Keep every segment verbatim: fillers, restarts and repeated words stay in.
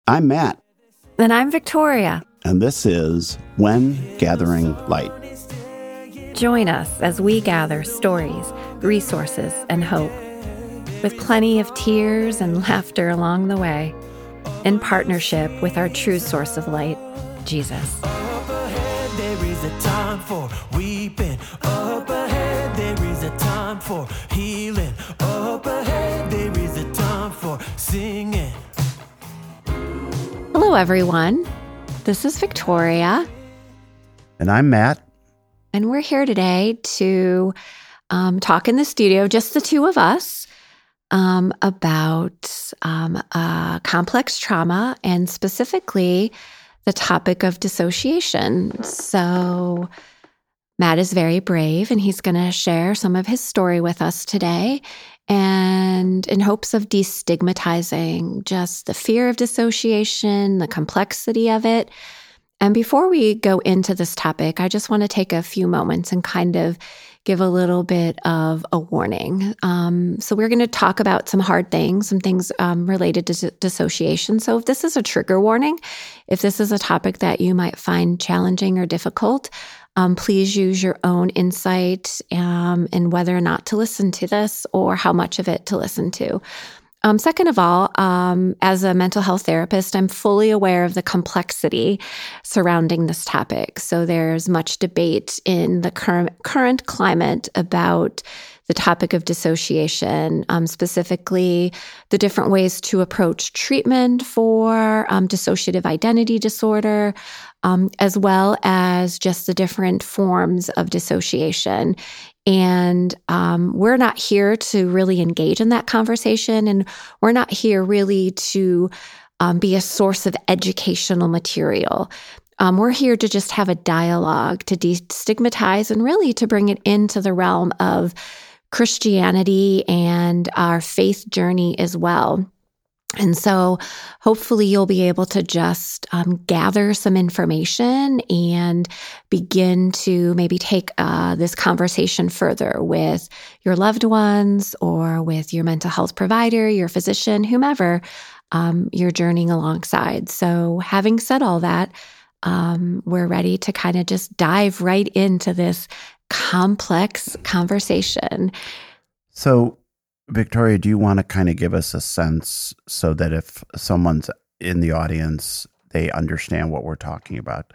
I'm Matt. And I'm Victoria. And this is When Gathering Light. Join us as we gather stories, resources, and hope, with plenty of tears and laughter along the way, in partnership with our true source of light, Jesus. Up ahead, there is a time for weeping. Up ahead, there is a time for healing. Up ahead, there is a time for singing. Hello, everyone. This is Victoria. And I'm Matt. And we're here today to um, talk in the studio, just the two of us, um, about um, uh, complex trauma and specifically the topic of dissociation. So Matt is very brave and he's going to share some of his story with us today, and in hopes of destigmatizing just the fear of dissociation, the complexity of it. And before we go into this topic, I just want to take a few moments and kind of give a little bit of a warning. Um, so we're going to talk about some hard things, some things um, related to dis- dissociation. So if this is a trigger warning, if this is a topic that you might find challenging or difficult, um, please use your own insight um, in whether or not to listen to this or how much of it to listen to. Um, second of all, um, as a mental health therapist, I'm fully aware of the complexity surrounding this topic. So there's much debate in the current current climate about the topic of dissociation, um, specifically the different ways to approach treatment for um, dissociative identity disorder, um, as well as just the different forms of dissociation. And um, we're not here to really engage in that conversation, and we're not here really to um, be a source of educational material. Um, we're here to just have a dialogue, to destigmatize, and really to bring it into the realm of Christianity and our faith journey as well. And so hopefully you'll be able to just um, gather some information and begin to maybe take uh, this conversation further with your loved ones or with your mental health provider, your physician, whomever um, you're journeying alongside. So having said all that, um, we're ready to kind of just dive right into this complex conversation. So, Victoria, do you want to kind of give us a sense so that if someone's in the audience, they understand what we're talking about?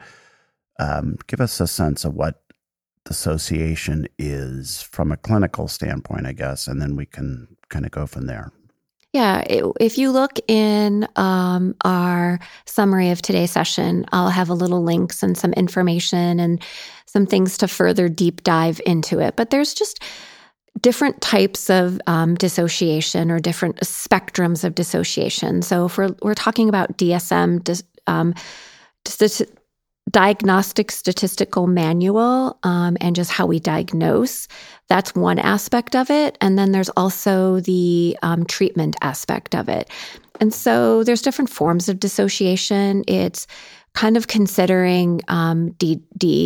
Um, give us a sense of what dissociation is from a clinical standpoint, I guess, and then we can kind of go from there. Yeah, it, if you look in um, our summary of today's session, I'll have a little links and some information and some things to further deep dive into it. But there's just different types of um, dissociation or different spectrums of dissociation. So if we're, we're talking about D S M, dis, um, st- Diagnostic Statistical Manual, um, and just how we diagnose, that's one aspect of it. And then there's also the um, treatment aspect of it. And so there's different forms of dissociation. It's kind of considering um, de-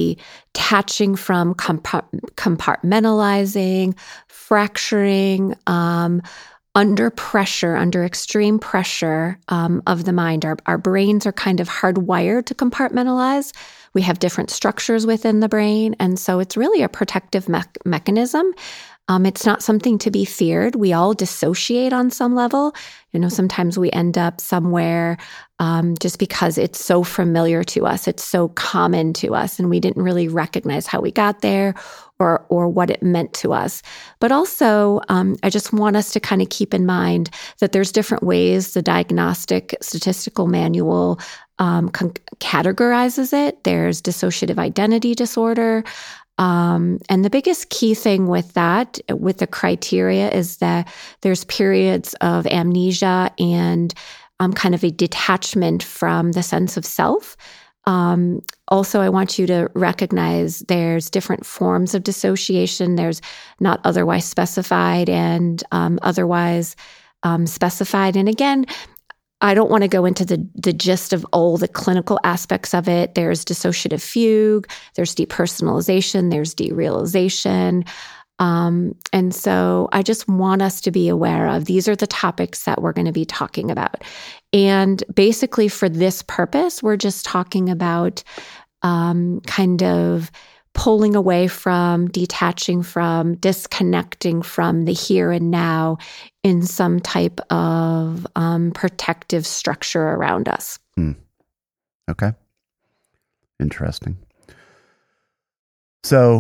detaching from compart- compartmentalizing, fracturing, um, under pressure, under extreme pressure um, of the mind. Our, our brains are kind of hardwired to compartmentalize. We have different structures within the brain, and so it's really a protective me- mechanism. Um, it's not something to be feared. We all dissociate on some level. You know, sometimes we end up somewhere um, just because it's so familiar to us. It's so common to us, and we didn't really recognize how we got there or or what it meant to us. But also, um, I just want us to kind of keep in mind that there's different ways the Diagnostic Statistical Manual um, con- categorizes it. There's dissociative identity disorder. Um, and the biggest key thing with that, with the criteria, is that there's periods of amnesia and um, kind of a detachment from the sense of self. Um, also, I want you to recognize there's different forms of dissociation. There's not otherwise specified and um, otherwise um, specified. And again, I don't want to go into the, the gist of all the clinical aspects of it. There's dissociative fugue, there's depersonalization, there's derealization. Um, and so I just want us to be aware of these are the topics that we're going to be talking about. And basically for this purpose, we're just talking about um, kind of pulling away from, detaching from, disconnecting from the here and now in some type of um, protective structure around us. Hmm. Okay. Interesting. So,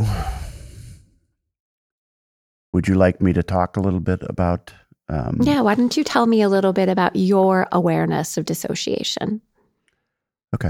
would you like me to talk a little bit about? Um, yeah, why don't you tell me a little bit about your awareness of dissociation? Okay.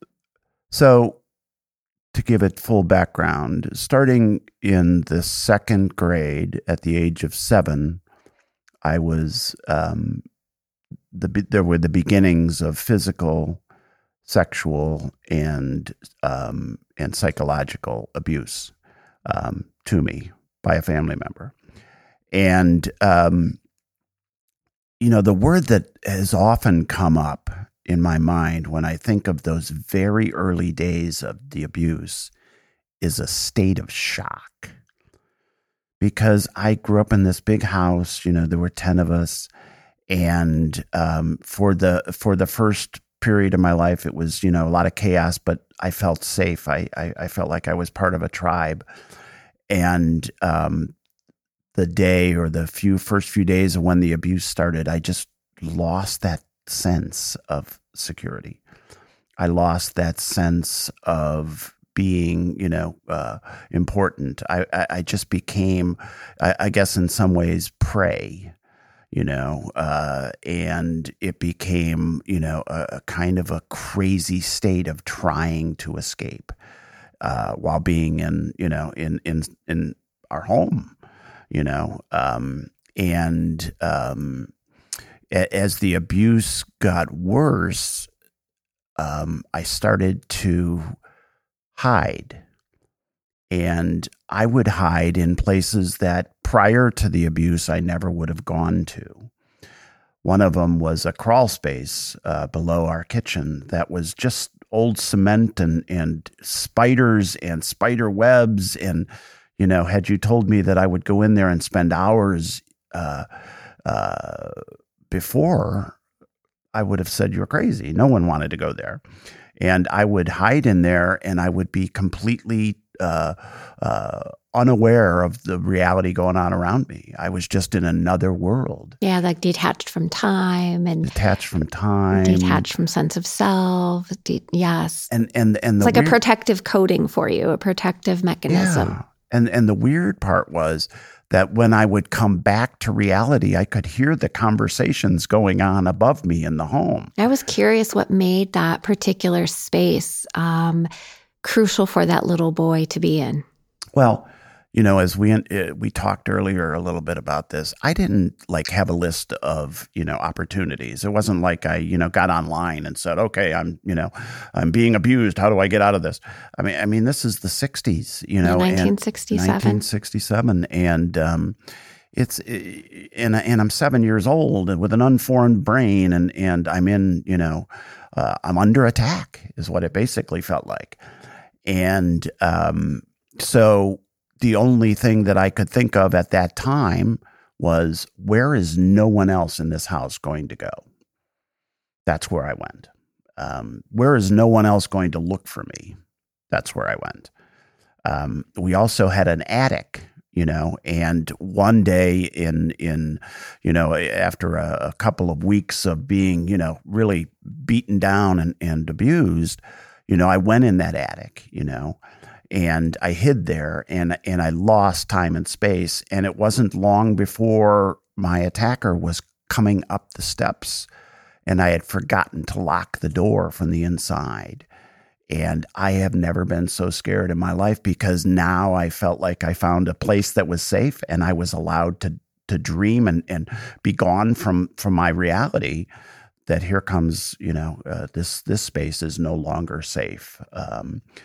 So, to give it full background, starting in the second grade at the age of seven, I was, um, the there were the beginnings of physical, sexual, and um, and psychological abuse um, to me by a family member. And, um, you know, the word that has often come up in my mind when I think of those very early days of the abuse is a state of shock. Because I grew up in this big house, you know, there were ten of us. And um, for the for the first period of my life, it was, you know, a lot of chaos, but I felt safe. I, I, I felt like I was part of a tribe. And um, the day or the few first few days of when the abuse started, I just lost that sense of security. I lost that sense of being, you know, uh, important. I, I, I just became, I, I guess in some ways, prey, you know, uh, and it became, you know, a, a kind of a crazy state of trying to escape uh, while being in, you know, in, in, in our home, you know, um, and, um, as the abuse got worse, um, I started to hide. And I would hide in places that prior to the abuse, I never would have gone to. One of them was a crawl space uh, below our kitchen that was just old cement and, and spiders and spider webs. And, you know, had you told me that I would go in there and spend hours uh, uh, before, I would have said you're crazy. No one wanted to go there. And I would hide in there and I would be completely uh, uh, unaware of the reality going on around me. I was just in another world. Yeah, like detached from time and detached from time, detached from sense of self. De- yes. And, and, and the it's like weird, a protective coding for you, a protective mechanism. Yeah. And, and the weird part was that when I would come back to reality, I could hear the conversations going on above me in the home. I was curious what made that particular space um, crucial for that little boy to be in. Well, you know, as we we talked earlier a little bit about this, I didn't like have a list of, you know, opportunities. It wasn't like I, you know, got online and said, okay, I'm, you know, I'm being abused. How do I get out of this? I mean, I mean, this is the sixties, you know, nineteen sixty-seven. nineteen sixty-seven. And um, it's, and, and I'm seven years old and with an unformed brain and, and I'm in, you know, uh, I'm under attack is what it basically felt like. And um, so, the only thing that I could think of at that time was, where is no one else in this house going to go? That's where I went. Um, where is no one else going to look for me? That's where I went. Um, we also had an attic, you know, and one day in, in you know, after a, a couple of weeks of being, you know, really beaten down and, and abused, you know, I went in that attic, you know, and I hid there and, and I lost time and space. And it wasn't long before my attacker was coming up the steps and I had forgotten to lock the door from the inside. And I have never been so scared in my life because now I felt like I found a place that was safe and I was allowed to, to dream and, and be gone from, from my reality that here comes, you know, uh, this, this space is no longer safe. Um,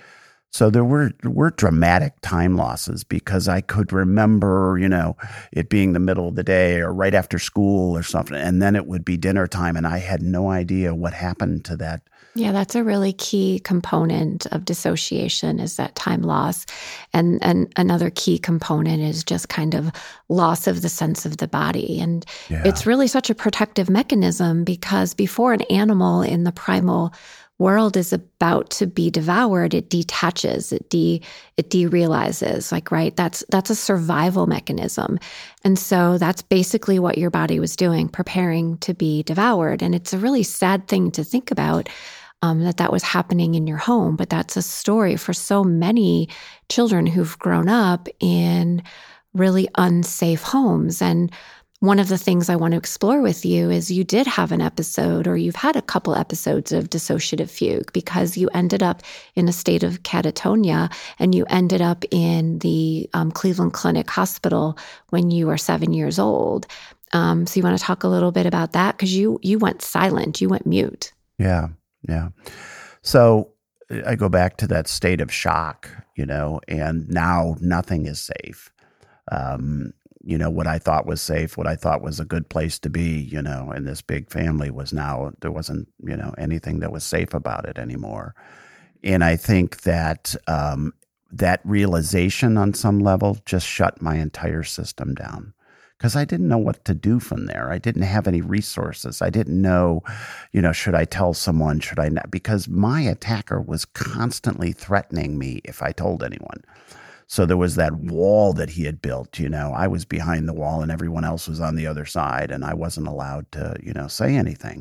So there were were dramatic time losses because I could remember, you know, it being the middle of the day or right after school or something, and then it would be dinner time, and I had no idea what happened to that. Yeah, that's a really key component of dissociation is that time loss. And, and another key component is just kind of loss of the sense of the body. And Yeah. it's really such a protective mechanism because before an animal in the primal world is about to be devoured, it detaches, it de it derealizes, like, right? That's that's a survival mechanism. And so that's basically what your body was doing, preparing to be devoured. And it's a really sad thing to think about. Um, that that was happening in your home, but that's a story for so many children who've grown up in really unsafe homes. And one of the things I want to explore with you is you did have an episode, or you've had a couple episodes of dissociative fugue because you ended up in a state of catatonia and you ended up in the um, Cleveland Clinic Hospital when you were seven years old. Um, so you want to talk a little bit about that? Because you you went silent, you went mute. Yeah. Yeah. So I go back to that state of shock, you know, and now nothing is safe. Um, you know, what I thought was safe, what I thought was a good place to be, you know, in this big family was now, there wasn't, you know, anything that was safe about it anymore. And I think that um, that realization on some level just shut my entire system down. Because I didn't know what to do from there. I didn't have any resources. I didn't know, you know, should I tell someone? Should I not? Because my attacker was constantly threatening me if I told anyone. So there was that wall that he had built, you know. I was behind the wall and everyone else was on the other side, and I wasn't allowed to, you know, say anything.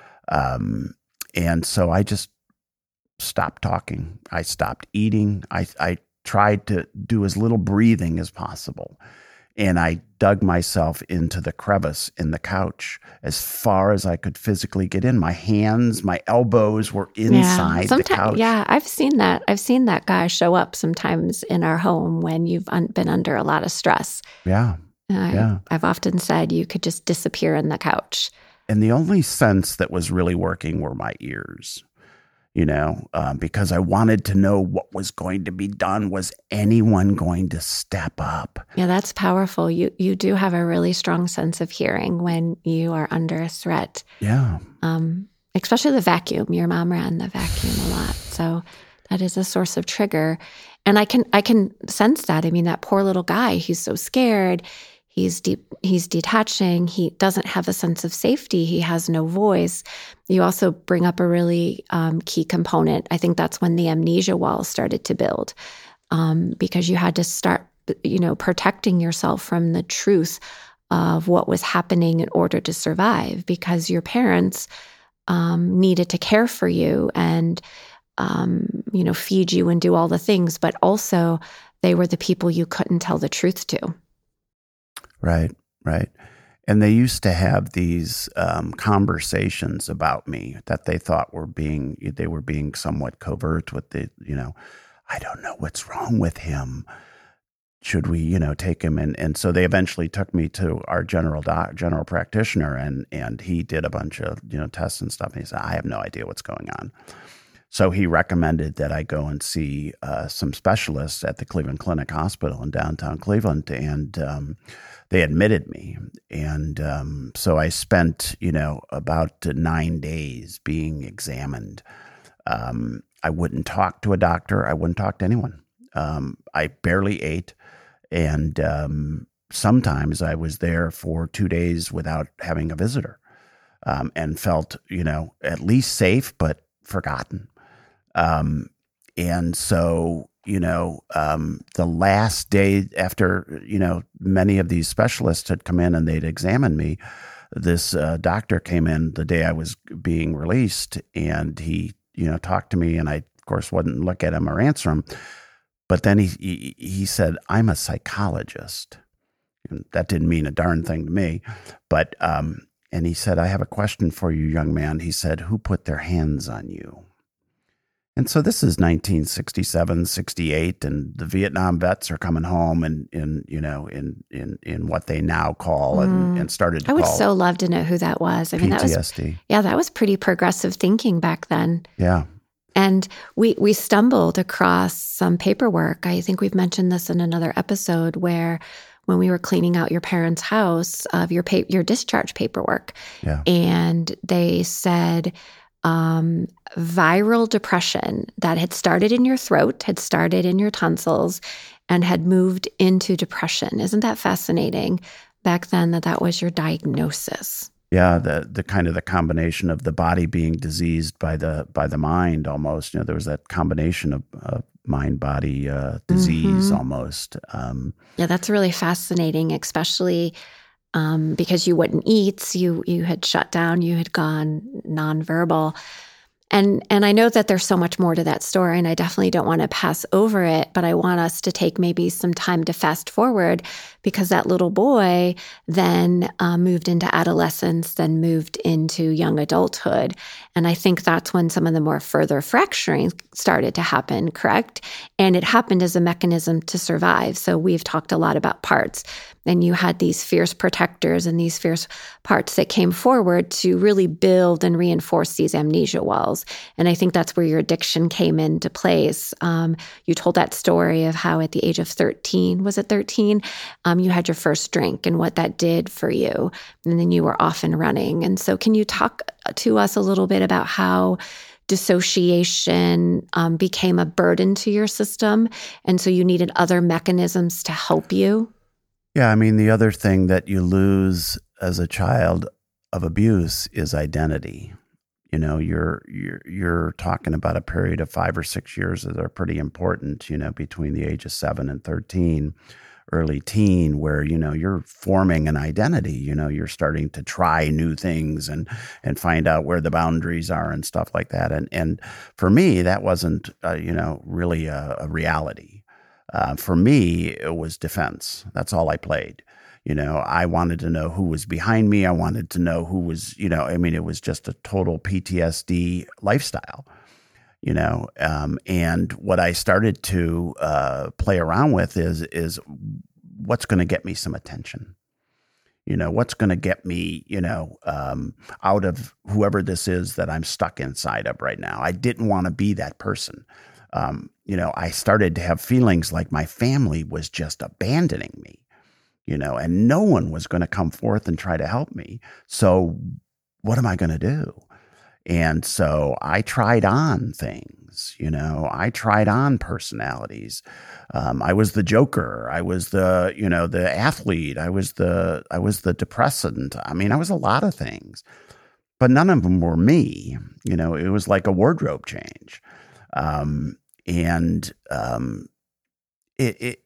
Um, and so I just stopped talking. I stopped eating. I, I tried to do as little breathing as possible. And I dug myself into the crevice in the couch as far as I could physically get in. My hands, my elbows were inside yeah. the couch. Yeah, I've seen that. I've seen that guy show up sometimes in our home when you've un- been under a lot of stress. Yeah, I, yeah. I've often said you could just disappear in the couch. And the only sense that was really working were my ears. You know, um, because I wanted to know what was going to be done. Was anyone going to step up? Yeah, that's powerful. You you do have a really strong sense of hearing when you are under a threat. Yeah. Um, especially the vacuum. Your mom ran the vacuum a lot, so that is a source of trigger. And I can I can sense that. I mean, that poor little guy. He's so scared. He's deep, he's detaching. He doesn't have a sense of safety. He has no voice. You also bring up a really um, key component. I think that's when the amnesia wall started to build, um, because you had to start, you know, protecting yourself from the truth of what was happening in order to survive. Because your parents um, needed to care for you and, um, you know, feed you and do all the things, but also they were the people you couldn't tell the truth to. Right, right. And they used to have these um, conversations about me that they thought were being, they were being somewhat covert with the, you know, I don't know what's wrong with him. Should we, you know, take him? And, and so they eventually took me to our general doc, general practitioner, and, and he did a bunch of, you know, tests and stuff. And he said, I have no idea what's going on. So he recommended that I go and see uh, some specialists at the Cleveland Clinic Hospital in downtown Cleveland. And um, they admitted me. And um, so I spent, you know, about nine days being examined. Um, I wouldn't talk to a doctor. I wouldn't talk to anyone. Um, I barely ate. And um, sometimes I was there for two days without having a visitor, um, and felt, you know, at least safe, but forgotten. Um, and so, you know, um, the last day after, you know, many of these specialists had come in and they'd examined me, this uh, doctor came in the day I was being released, and he, you know, talked to me, and I, of course, wouldn't look at him or answer him. But then he, he, he said, I'm a psychologist. And that didn't mean a darn thing to me, but, um, and he said, I have a question for you, young man. He said, who put their hands on you? And so this is nineteen sixty-seven, sixty-eight, and the Vietnam vets are coming home and in, you know, in, in, in what they now call mm. and, and started to I would call so love to know who that was. I mean, P T S D. That was, yeah, that was pretty progressive thinking back then. Yeah. And we we stumbled across some paperwork. I think we've mentioned this in another episode where when we were cleaning out your parents' house of your pa- your discharge paperwork, Yeah. and they said um, viral depression that had started in your throat, had started in your tonsils, and had moved into depression. Isn't that fascinating? Back then, that that was your diagnosis. Yeah, the the kind of the combination of the body being diseased by the by the mind almost. You know, there was that combination of uh, mind body uh, disease Mm-hmm. almost. Um, Yeah, that's really fascinating, especially um, because you wouldn't eat. You you had shut down. You had gone nonverbal. And and I know that there's so much more to that story, and I definitely don't want to pass over it, but I want us to take maybe some time to fast forward, because that little boy then uh, moved into adolescence, then moved into young adulthood. And I think that's when some of the more further fracturing started to happen, correct? And it happened as a mechanism to survive. So we've talked a lot about parts. And you had these fierce protectors and these fierce parts that came forward to really build and reinforce these amnesia walls. And I think that's where your addiction came into place. Um, you told that story of how at the age of thirteen, was it thirteen, um, you had your first drink and what that did for you. And then you were off and running. And so can you talk to us a little bit about how dissociation um, became a burden to your system, and so you needed other mechanisms to help you? yeah, I mean, the other thing that you lose as a child of abuse is identity. You know, you're you're you're talking about a period of five or six years that are pretty important. You know, between the age of seven and thirteen, early teen, where you know you're forming an identity. You know, you're starting to try new things and and find out where the boundaries are and stuff like that. And and for me, that wasn't uh, you know really a, a reality. Uh, for me, it was defense. That's all I played. You know, I wanted to know who was behind me. I wanted to know who was, you know, I mean, it was just a total P T S D lifestyle, you know. Um, and what I started to uh, play around with is, is what's going to get me some attention? You know, what's going to get me, you know, um, out of whoever this is that I'm stuck inside of right now. I didn't want to be that person. Um, you know, I started to have feelings like my family was just abandoning me, you know, and no one was going to come forth and try to help me. So what am I going to do? And so I tried on things, you know, I tried on personalities. Um, I was the joker. I was the, you know, the athlete. I was the, I was the depressant. I mean, I was a lot of things, but none of them were me. You know, it was like a wardrobe change. Um, and, um, it, it,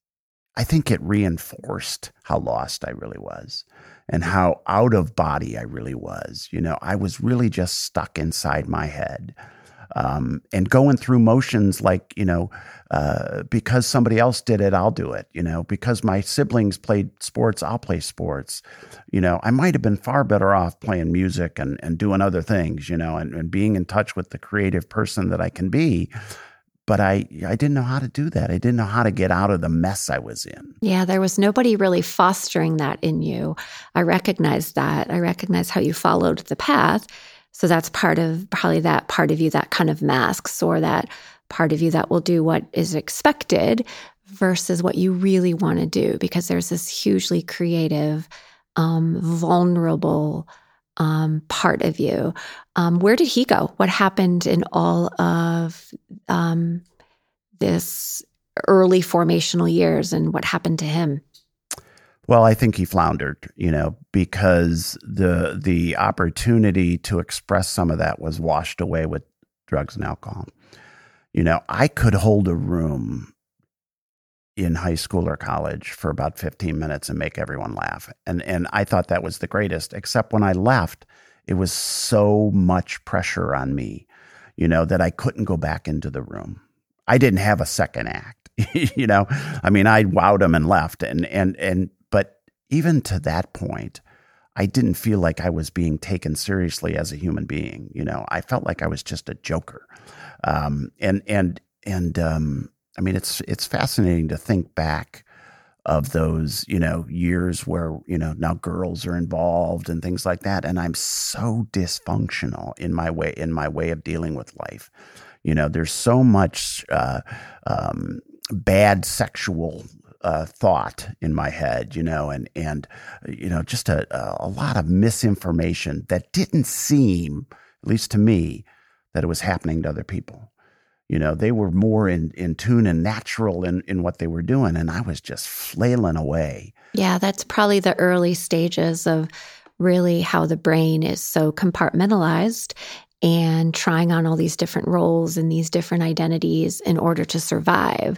I think it reinforced how lost I really was and how out of body I really was. You know, I was really just stuck inside my head, um, and going through motions like, you know, uh, because somebody else did it, I'll do it. You know, because my siblings played sports, I'll play sports. You know, I might have been far better off playing music and, and doing other things, you know, and, and being in touch with the creative person that I can be. But I, I didn't know how to do that. I didn't know how to get out of the mess I was in. Yeah, there was nobody really fostering that in you. I recognize that. I recognize how you followed the path. So that's part of probably that part of you that kind of masks, or that part of you that will do what is expected versus what you really want to do, because there's this hugely creative, um, vulnerable um, part of you. Um, where did he go? What happened in all of um, this early formational years, and what happened to him? Well, I think he floundered, you know, because the the opportunity to express some of that was washed away with drugs and alcohol. You know, I could hold a room in high school or college for about fifteen minutes and make everyone laugh. And and I thought that was the greatest, except when I left, it was so much pressure on me, you know, that I couldn't go back into the room. I didn't have a second act, you know. I mean, I wowed them and left. And, and, and, but even to that point, I didn't feel like I was being taken seriously as a human being. You know, I felt like I was just a joker. Um, and, and, and, um, I mean, it's, it's fascinating to think back of those, you know, years where, you know, now girls are involved and things like that. And I'm so dysfunctional in my way, in my way of dealing with life. You know, there's so much uh, um, bad sexual uh, thought in my head, you know, and, and you know, just a, a lot of misinformation that didn't seem, at least to me, that it was happening to other people. You know, they were more in, in tune and natural in, in what they were doing, and I was just flailing away. Yeah, that's probably the early stages of really how the brain is so compartmentalized and trying on all these different roles and these different identities in order to survive.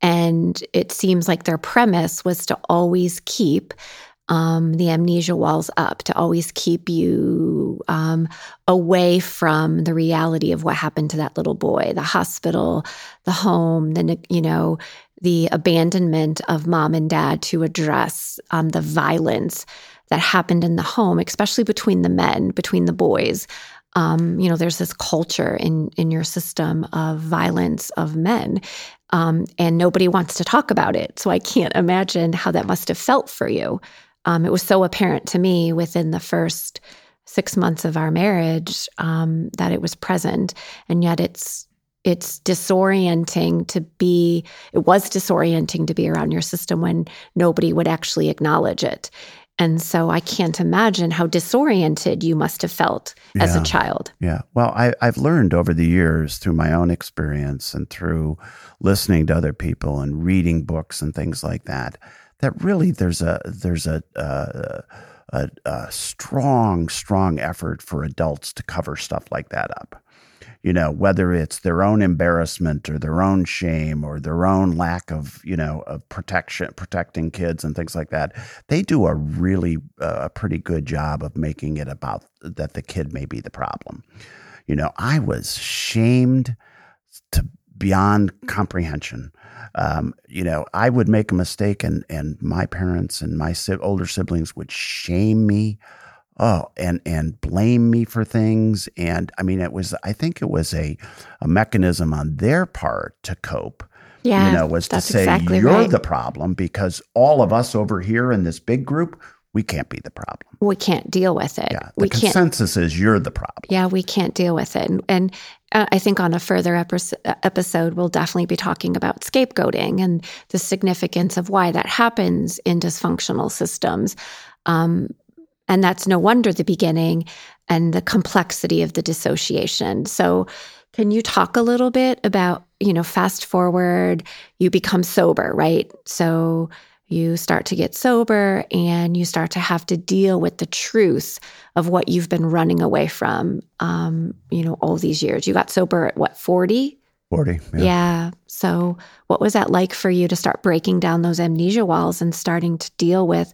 And it seems like their premise was to always keep um, the amnesia walls up, to always keep you um, away from the reality of what happened to that little boy, the hospital, the home, the, you know, the abandonment of mom and dad to address um, the violence that happened in the home, especially between the men, between the boys. Um, you know, there's this culture in, in your system of violence of men, um, and nobody wants to talk about it. So I can't imagine how that must have felt for you. Um, it was so apparent to me within the first six months of our marriage um, that it was present, and yet it's it's disorienting to be. It was disorienting to be around your system when nobody would actually acknowledge it. And so I can't imagine how disoriented you must have felt yeah. as a child. Yeah. Well, I, I've learned over the years through my own experience and through listening to other people and reading books and things like that, that really there's a there's a, a, a, a strong, strong effort for adults to cover stuff like that up. You know, whether it's their own embarrassment or their own shame or their own lack of, you know, of protection, protecting kids and things like that, they do a really, uh, a pretty good job of making it about that the kid may be the problem. You know, I was shamed to beyond comprehension. Um, you know, I would make a mistake and, and my parents and my si- older siblings would shame me. Oh, and, and blame me for things. And I mean, it was, I think it was a, a mechanism on their part to cope. Yeah, you know, was to say, exactly you're right. the problem because all of us over here in this big group, we can't be the problem. We can't deal with it. Yeah, the we consensus can't, is you're the problem. Yeah, we can't deal with it. And, and uh, I think on a further epi- episode, we'll definitely be talking about scapegoating and the significance of why that happens in dysfunctional systems. Um, And that's no wonder the beginning and the complexity of the dissociation. So can you talk a little bit about, you know, fast forward, you become sober, right? So you start to get sober and you start to have to deal with the truth of what you've been running away from, um, you know, all these years. You got sober at what, forty? forty, yeah. Yeah. So what was that like for you to start breaking down those amnesia walls and starting to deal with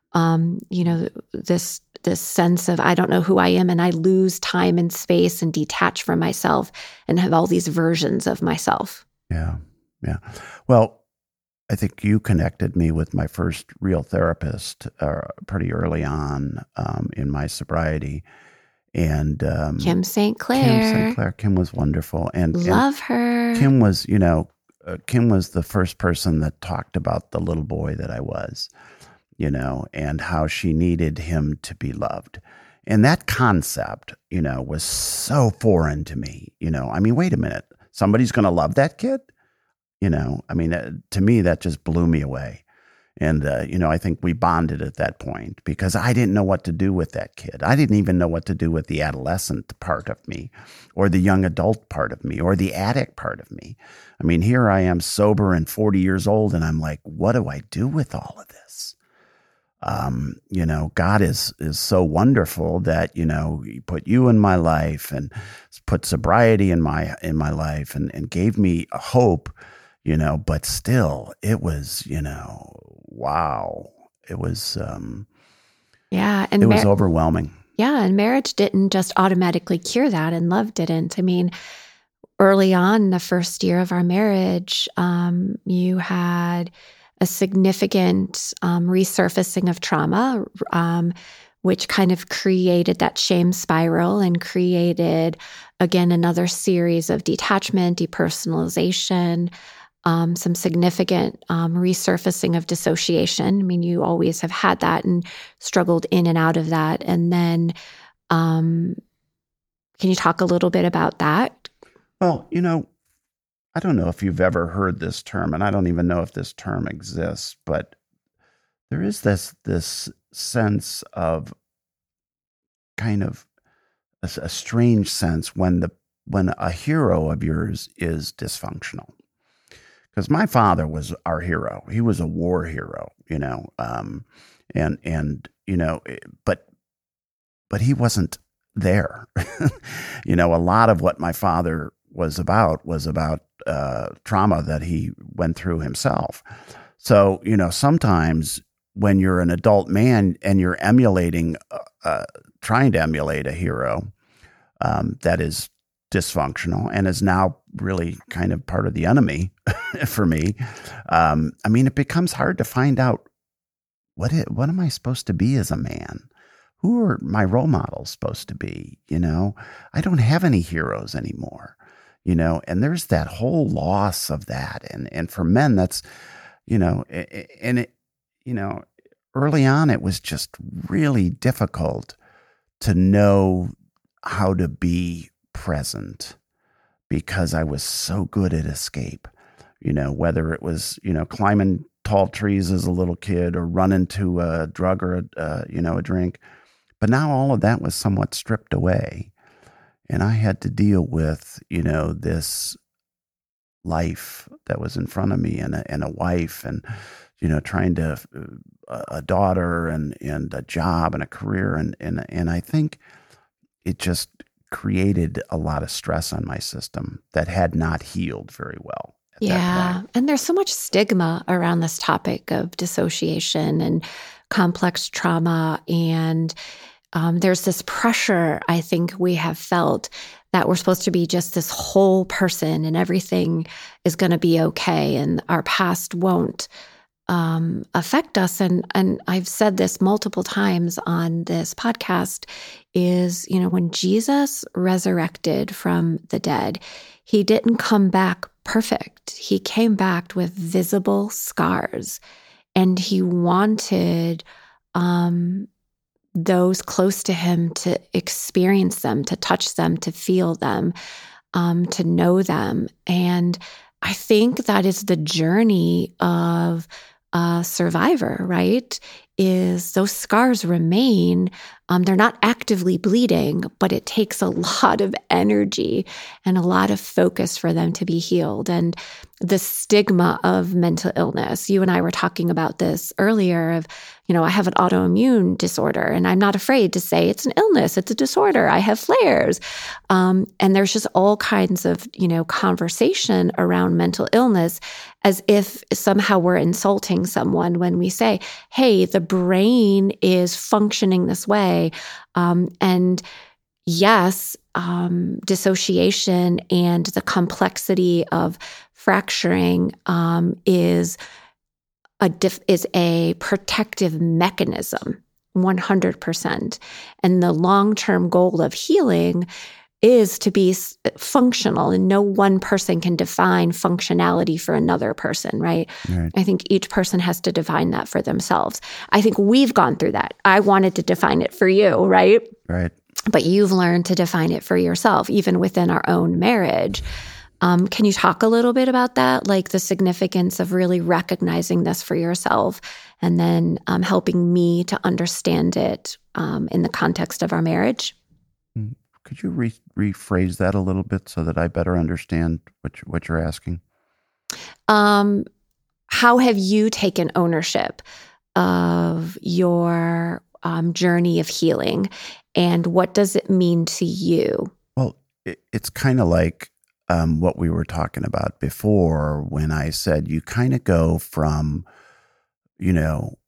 Um, you know, this this sense of I don't know who I am, and I lose time and space and detach from myself and have all these versions of myself. Yeah, yeah. Well, I think you connected me with my first real therapist uh, pretty early on um, in my sobriety, and um, Kim Saint Clair. Kim Saint Clair. Kim was wonderful, and love and her. Kim was, you know, uh, Kim was the first person that talked about the little boy that I was. You know, and how she needed him to be loved. And that concept, you know, was so foreign to me. You know, I mean, wait a minute, somebody's going to love that kid? You know, I mean, uh, to me, that just blew me away. And, uh, you know, I think we bonded at that point because I didn't know what to do with that kid. I didn't even know what to do with the adolescent part of me or the young adult part of me or the addict part of me. I mean, here I am sober and forty years old, and I'm like, what do I do with all of this? Um, you know, God is, is so wonderful that, you know, he put you in my life and put sobriety in my, in my life and, and gave me a hope, you know, but still it was, you know, wow. It was, um, yeah. And it was mar- overwhelming. Yeah. And marriage didn't just automatically cure that, and love didn't. I mean, early on, the first year of our marriage, um, you had a significant um, resurfacing of trauma, um, which kind of created that shame spiral and created, again, another series of detachment, depersonalization. um, some significant um, resurfacing of dissociation. I mean, you always have had that and struggled in and out of that. And then, um, can you talk a little bit about that? Well, you know, I don't know if you've ever heard this term, and I don't even know if this term exists, but there is this this sense of kind of a, a strange sense when the when a hero of yours is dysfunctional. Because my father was our hero; he was a war hero, you know, um, and and you know, but but he wasn't there. You know, a lot of what my father was about was about uh, trauma that he went through himself. So, you know, sometimes when you're an adult man and you're emulating, uh, uh, trying to emulate a hero um, that is dysfunctional and is now really kind of part of the enemy for me, um, I mean, it becomes hard to find out what it, what am I supposed to be as a man? Who are my role models supposed to be? You know, I don't have any heroes anymore. You know, and there's that whole loss of that. And, and for men, that's, you know, and it, you know, early on, it was just really difficult to know how to be present because I was so good at escape, you know, whether it was, you know, climbing tall trees as a little kid or running to a drug or, a, uh, you know, a drink. But now all of that was somewhat stripped away. And I had to deal with, you know, this life that was in front of me and a, and a wife and, you know, trying to, uh, a daughter and, and a job and a career. And, and, and I think it just created a lot of stress on my system that had not healed very well. Yeah. And there's so much stigma around this topic of dissociation and complex trauma. And Um, there's this pressure, I think we have felt that we're supposed to be just this whole person and everything is going to be okay and our past won't um, affect us. And, and I've said this multiple times on this podcast is, you know, when Jesus resurrected from the dead, he didn't come back perfect. He came back with visible scars and he wanted um those close to him to experience them, to touch them, to feel them, um, to know them. And I think that is the journey of a survivor, right? Is those scars remain. Um, they're not actively bleeding, but it takes a lot of energy and a lot of focus for them to be healed. And the stigma of mental illness, you and I were talking about this earlier of, you know, I have an autoimmune disorder and I'm not afraid to say it's an illness, it's a disorder, I have flares. Um, and there's just all kinds of, you know, conversation around mental illness as if somehow we're insulting someone when we say, hey, the brain is functioning this way. Um, and yes, um, dissociation and the complexity of fracturing um, is a diff- is a protective mechanism, one hundred percent. And the long-term goal of healing is to be functional, and no one person can define functionality for another person, right? Right. I think each person has to define that for themselves. I think we've gone through that. I wanted to define it for you, right? Right. But you've learned to define it for yourself, even within our own marriage. Um, can you talk a little bit about that, like the significance of really recognizing this for yourself and then um, helping me to understand it um, in the context of our marriage? Could you re- rephrase that a little bit so that I better understand what you're, what you're asking? Um, how have you taken ownership of your um, journey of healing, and what does it mean to you? Well, it, it's kind of like um, what we were talking about before when I said you kind of go from, you know,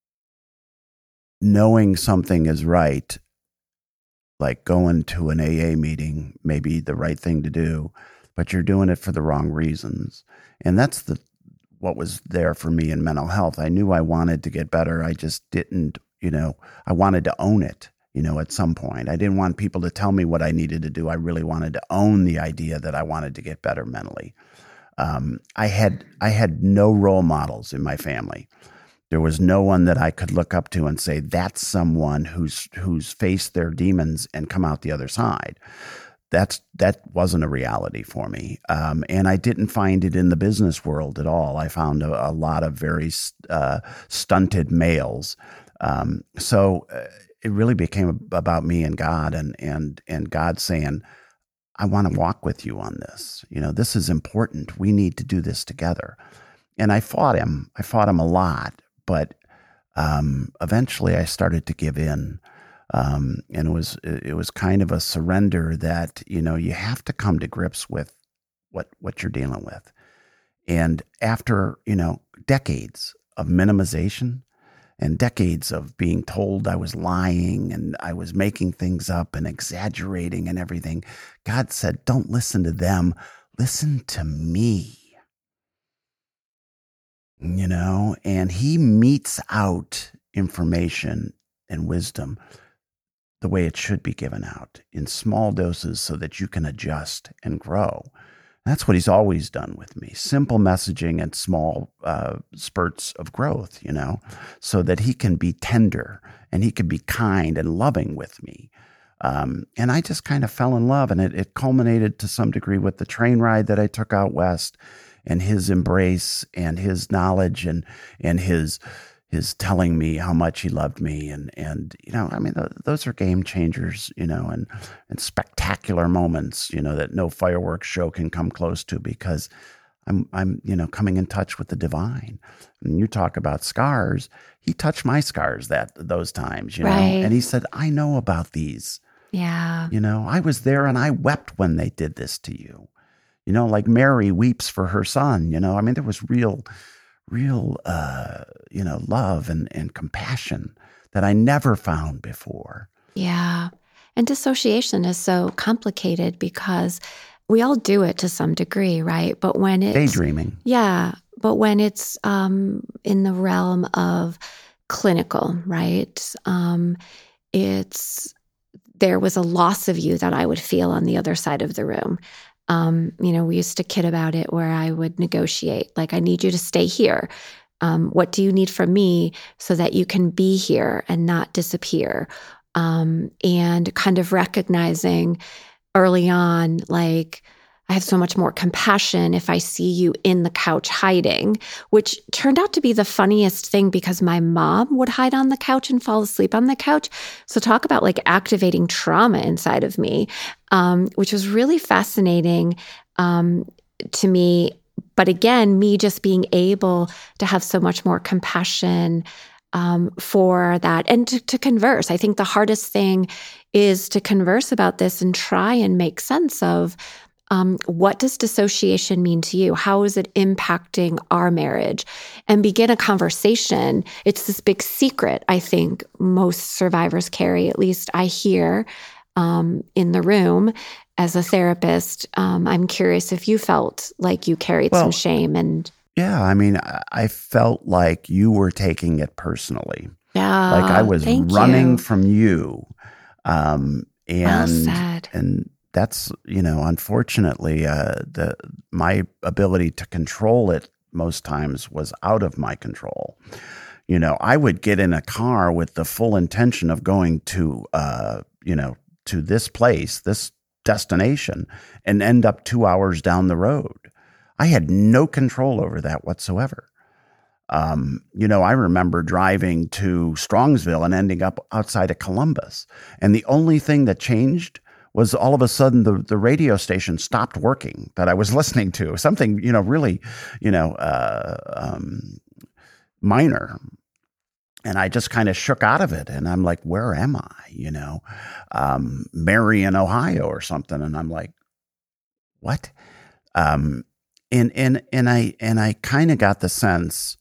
knowing something is right, like going to an A A meeting, maybe the right thing to do, but you're doing it for the wrong reasons. And that's the what was there for me in mental health. I knew I wanted to get better. I just didn't, you know, I wanted to own it, you know, at some point. I didn't want people to tell me what I needed to do. I really wanted to own the idea that I wanted to get better mentally. Um, I had I had no role models in my family. There was no one that I could look up to and say, that's someone who's who's faced their demons and come out the other side. That's that wasn't a reality for me. Um, and I didn't find it in the business world at all. I found a, a lot of very uh, stunted males. Um, so uh, it really became about me and God, and and and God saying, I want to walk with you on this. You know, this is important. We need to do this together. And I fought him. I fought him a lot. But um, eventually I started to give in. Um, and it was it was kind of a surrender that, you know, you have to come to grips with what what you're dealing with. And after, you know, decades of minimization and decades of being told I was lying and I was making things up and exaggerating and everything, God said, don't listen to them. Listen to me. You know, and he metes out information and wisdom the way it should be given out, in small doses so that you can adjust and grow. That's what he's always done with me. Simple messaging and small uh, spurts of growth, you know, so that he can be tender and he can be kind and loving with me. Um, and I just kind of fell in love, and it, it culminated to some degree with the train ride that I took out west, and his embrace and his knowledge and and his his telling me how much he loved me. And, and you know, I mean, th- those are game changers, you know, and, and spectacular moments, you know, that no fireworks show can come close to, because I'm, I'm, you know, coming in touch with the divine. And you talk about scars. He touched my scars that those times, you know, Right. and he said, I know about these. Yeah. You know, I was there and I wept when they did this to you. You know, like Mary weeps for her son, you know, I mean, there was real, real, uh, you know, love and, and compassion that I never found before. Yeah. And dissociation is so complicated because we all do it to some degree, right? But when it's Daydreaming. Yeah. But when it's um, in the realm of clinical, right? Um, it's, there was a loss of you that I would feel on the other side of the room. Um, you know, we used to kid about it where I would negotiate, like, I need you to stay here. Um, what do you need from me so that you can be here and not disappear? Um, and kind of recognizing early on, like, I have so much more compassion if I see you in the couch hiding, which turned out to be the funniest thing because my mom would hide on the couch and fall asleep on the couch. So talk about like activating trauma inside of me, um, which was really fascinating um, to me. But again, me just being able to have so much more compassion um, for that and to, to converse. I think the hardest thing is to converse about this and try and make sense of Um, what does dissociation mean to you? How is it impacting our marriage? And begin a conversation. It's this big secret, I think, most survivors carry, at least I hear um, in the room as a therapist. Um, I'm curious if you felt like you carried Well, some shame and Yeah, I mean, I- I felt like you were taking it personally. yeah, Like I was thank running you. from you. Um, Well and said. and that's, you know, unfortunately, uh, the my ability to control it most times was out of my control. You know, I would get in a car with the full intention of going to, uh, you know, to this place, this destination, and end up two hours down the road. I had no control over that whatsoever. Um, you know, I remember driving to Strongsville and ending up outside of Columbus. And the only thing that changed was all of a sudden the, the radio station stopped working that I was listening to. Something, you know, really, you know, uh, um, minor. And I just kind of shook out of it. And I'm like, where am I? You know, um, Marion, Ohio or something. And I'm like, what? Um, and, and, and I, and I kind of got the sense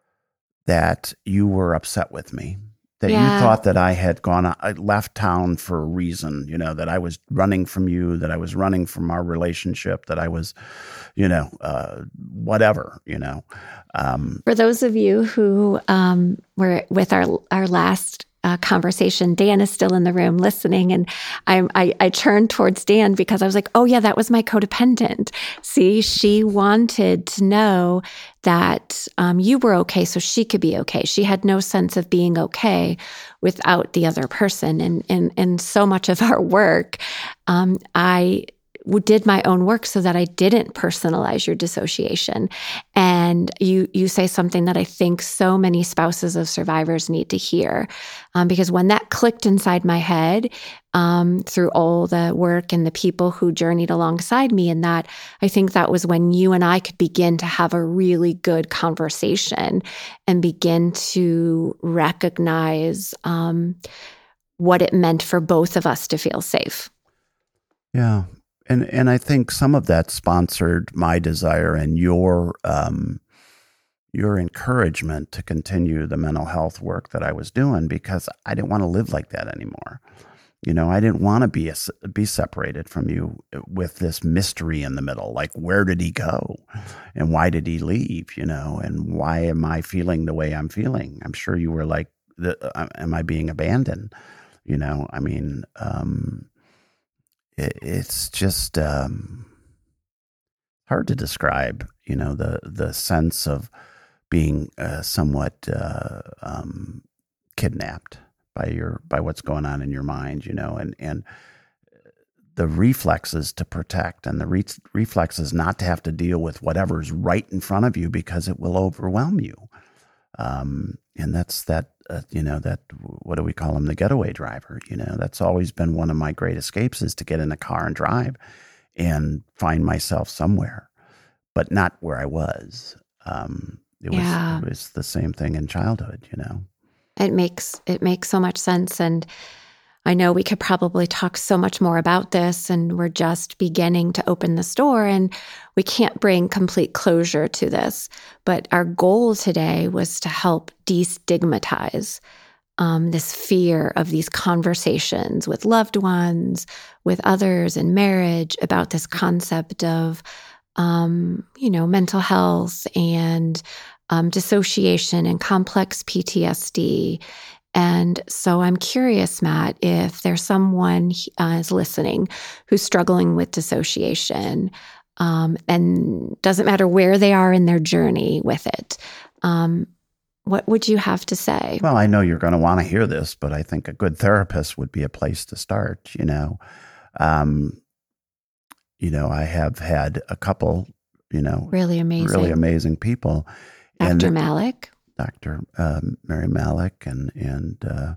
that you were upset with me, that Yeah. you thought that I had gone, I left town for a reason, you know, that I was running from you, that I was running from our relationship, that I was, you know, uh, whatever, you know. Um, For those of you who um, were with our our last uh, conversation, Dan is still in the room listening. And I'm, I, I turned towards Dan because I was like, oh, yeah, that was my codependent. See, she wanted to know that um, you were okay so she could be okay. She had no sense of being okay without the other person. And, and, and so much of our work, um, I did my own work so that I didn't personalize your dissociation. And you you say something that I think so many spouses of survivors need to hear. Um, because when that clicked inside my head, um, through all the work and the people who journeyed alongside me in that, I think that was when you and I could begin to have a really good conversation and begin to recognize um, what it meant for both of us to feel safe. Yeah. And and I think some of that sponsored my desire and your um, your encouragement to continue the mental health work that I was doing, because I didn't want to live like that anymore. You know, I didn't want to be a, be separated from you with this mystery in the middle. Like, where did he go, and why did he leave? You know, and why am I feeling the way I'm feeling? I'm sure you were like, the, uh, am I being abandoned? You know, I mean. Um, It's just um, hard to describe, you know, the the sense of being uh, somewhat uh, um, kidnapped by your by what's going on in your mind, you know, and and the reflexes to protect and the re- reflexes not to have to deal with whatever's right in front of you because it will overwhelm you. Um, and that's that, uh, you know, that, what do we call him? The getaway driver. You know, that's always been one of my great escapes, is to get in a car and drive and find myself somewhere, but not where I was. Um, it was, Yeah. it was the same thing in childhood, you know? It makes, it makes so much sense. And I know we could probably talk so much more about this, and we're just beginning to open this door, and we can't bring complete closure to this. But our goal today was to help destigmatize um, this fear of these conversations with loved ones, with others in marriage, about this concept of, um, you know, mental health and um, dissociation and complex P T S D. And so I'm curious, Matt, if there's someone uh, is listening who's struggling with dissociation, um, and doesn't matter where they are in their journey with it, um, what would you have to say? Well, I know you're going to want to hear this, but I think a good therapist would be a place to start, you know. Um, you know, I have had a couple, you know, Really amazing. really amazing people. Doctor And Malik? Doctor Um, Mary Malik and and uh,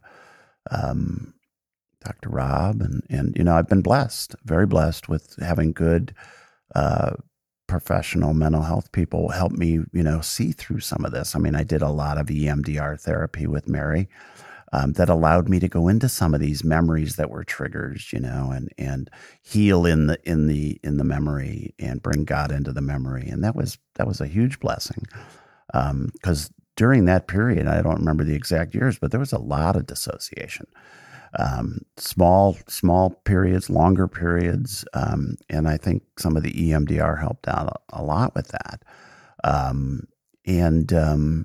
um, Doctor Rob and and you know, I've been blessed, very blessed with having good uh, professional mental health people help me, you know, see through some of this. I mean, I did a lot of E M D R therapy with Mary um, that allowed me to go into some of these memories that were triggers, you know, and and heal in the in the in the memory and bring God into the memory, and that was that was a huge blessing because. Um, During that period, I don't remember the exact years, but there was a lot of dissociation. Um, small, small periods, longer periods, um, and I think some of the E M D R helped out a, a lot with that. Um, and um,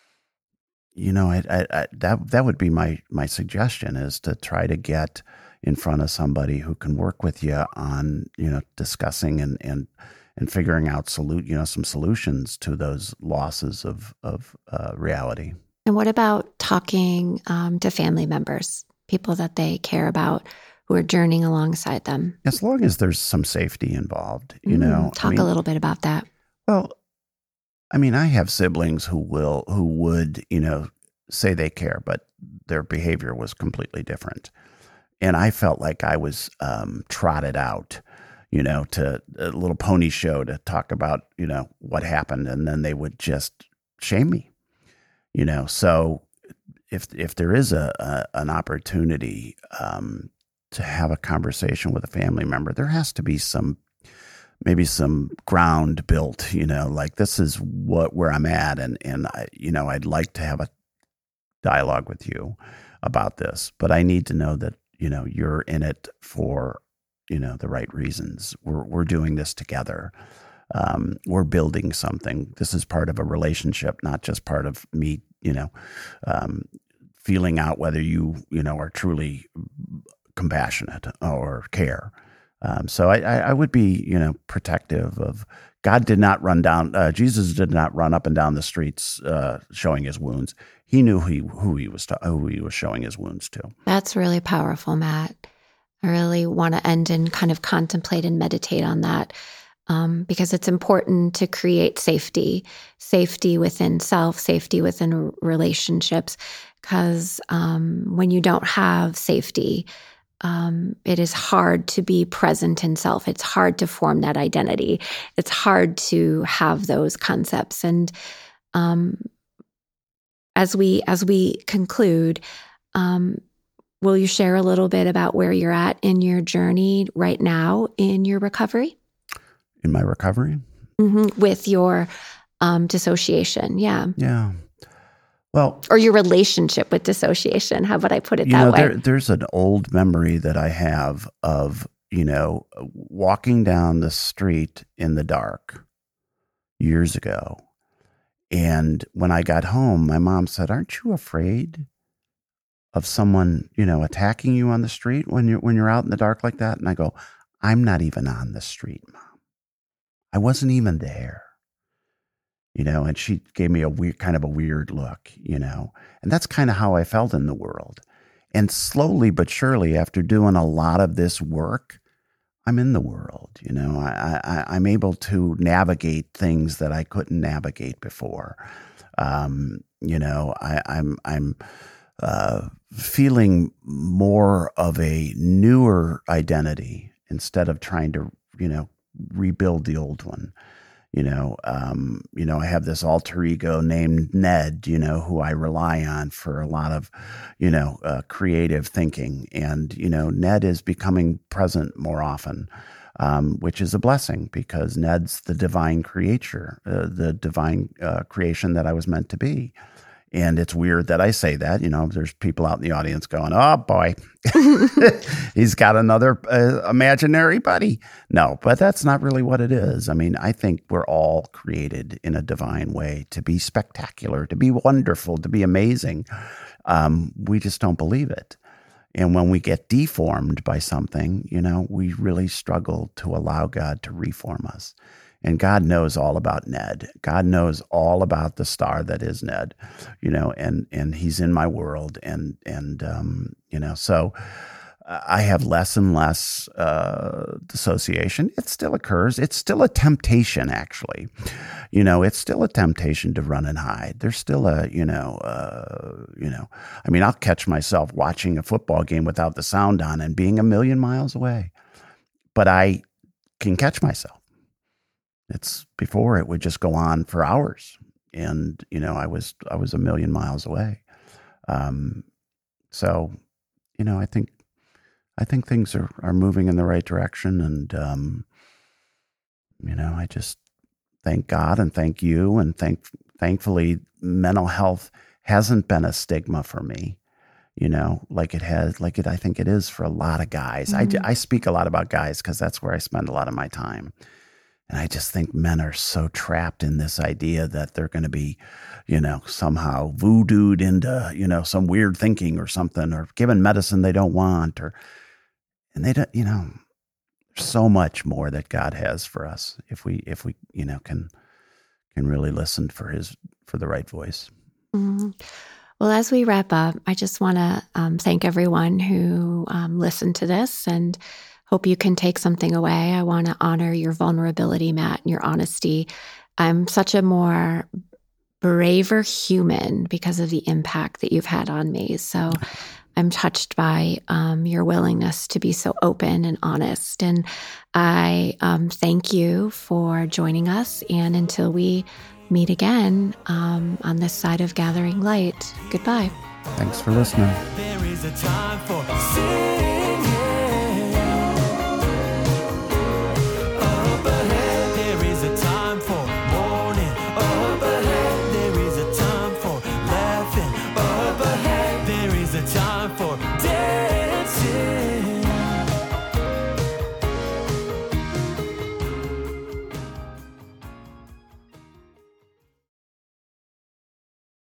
you know, I, I, I, that that would be my my suggestion, is to try to get in front of somebody who can work with you on, you know, discussing and and. and figuring out solu- you know, some solutions to those losses of, of uh, reality. And what about talking um, to family members, people that they care about who are journeying alongside them? As long as there's some safety involved, you Mm, know. Talk I mean, a little bit about that. Well, I mean, I have siblings who will, who would, you know, say they care, but their behavior was completely different. And I felt like I was um, trotted out, you know, to a little pony show to talk about, you know, what happened. And then they would just shame me, you know. So if if there is a, a an opportunity um, to have a conversation with a family member, there has to be some, maybe some ground built, you know, like this is what, where I'm at. And, and I, you know, I'd like to have a dialogue with you about this, but I need to know that, you know, you're in it for, you know, the right reasons. We're we're doing this together. Um, we're building something. This is part of a relationship, not just part of me, you know, um, feeling out whether you, you know, are truly compassionate or care. Um, so I, I, I would be, you know, protective of. God did not run down. Uh, Jesus did not run up and down the streets uh, showing his wounds. He knew he, who he was who he was showing his wounds to. That's really powerful, Matt. I really want to end and kind of contemplate and meditate on that, um, because it's important to create safety, safety within self, safety within relationships. Because um, when you don't have safety, Um, it is hard to be present in self. It's hard to form that identity. It's hard to have those concepts. And um, as we as we conclude, um, will you share a little bit about where you're at in your journey right now in your recovery? In my recovery? Mm-hmm. With your um, dissociation, yeah. Yeah. Well, or your relationship with dissociation. How about I put it you that know, way? There, there's an old memory that I have of, you know, walking down the street in the dark years ago. And when I got home, my mom said, "Aren't you afraid of someone, you know, attacking you on the street when you're, when you're out in the dark like that?" And I go, "I'm not even on the street, Mom. I wasn't even there." You know, and she gave me a weird, kind of a weird look, you know, and that's kind of how I felt in the world. And slowly but surely, after doing a lot of this work, I'm in the world. You know, I, I, I'm able to navigate things that I couldn't navigate before. Um, you know, I, I'm I'm uh, feeling more of a newer identity instead of trying to, you know, rebuild the old one. You know, um, you know, I have this alter ego named Ned, you know, who I rely on for a lot of, you know, uh, creative thinking. And, you know, Ned is becoming present more often, um, which is a blessing because Ned's the divine creature, uh, the divine uh, creation that I was meant to be. And it's weird that I say that, you know, there's people out in the audience going, "Oh boy, he's got another uh, imaginary buddy." No, but that's not really what it is. I mean, I think we're all created in a divine way to be spectacular, to be wonderful, to be amazing. Um, we just don't believe it. And when we get deformed by something, you know, we really struggle to allow God to reform us. And God knows all about Ned. God knows all about the star that is Ned, you know, and, and he's in my world. And, and um, you know, so I have less and less uh, dissociation. It still occurs. It's still a temptation, actually. You know, it's still a temptation to run and hide. There's still a, you know, uh, you know, I mean, I'll catch myself watching a football game without the sound on and being a million miles away. But I can catch myself. It's before it would just go on for hours, and you know I was I was a million miles away. Um, so, you know, I think I think things are, are moving in the right direction, and um, you know, I just thank God and thank you, and thank thankfully mental health hasn't been a stigma for me. You know, like it has, like it I think it is for a lot of guys. Mm-hmm. I I speak a lot about guys because that's where I spend a lot of my time. And I just think men are so trapped in this idea that they're going to be, you know, somehow voodooed into, you know, some weird thinking or something, or given medicine they don't want, or, and they don't, you know, there's so much more that God has for us if we, if we, you know, can, can really listen for his, for the right voice. Mm-hmm. Well, as we wrap up, I just want to um, thank everyone who um, listened to this and hope you can take something away. I want to honor your vulnerability, Matt, and your honesty. I'm such a more braver human because of the impact that you've had on me. So I'm touched by um, your willingness to be so open and honest. And I um, thank you for joining us. And until we meet again um, on this side of Gathering Light, goodbye. Thanks for listening. There is a time for sin.